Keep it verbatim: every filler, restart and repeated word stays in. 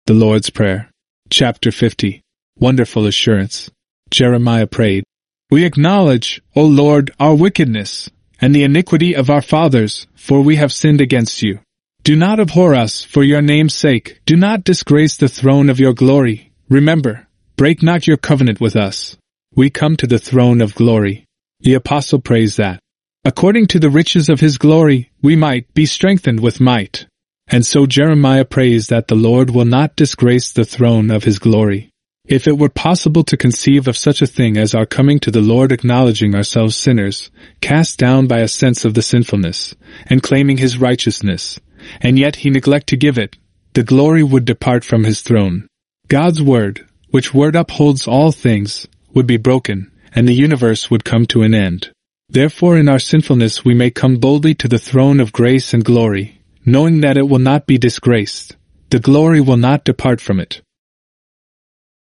The Lord's Prayer. Chapter fifty. Wonderful Assurance. Jeremiah prayed, We acknowledge, O Lord, our wickedness, and the iniquity of our fathers, for we have sinned against you. Do not abhor us for your name's sake. Do not disgrace the throne of your glory. Remember, break not your covenant with us. We come to the throne of glory. The apostle prays that, according to the riches of his glory, we might be strengthened with might. And so Jeremiah prays that the Lord will not disgrace the throne of his glory. If it were possible to conceive of such a thing as our coming to the Lord acknowledging ourselves sinners, cast down by a sense of the sinfulness, and claiming his righteousness, and yet he neglect to give it, the glory would depart from his throne. God's word, which word upholds all things, would be broken, and the universe would come to an end. Therefore in our sinfulness we may come boldly to the throne of grace and glory, knowing that it will not be disgraced. The glory will not depart from it.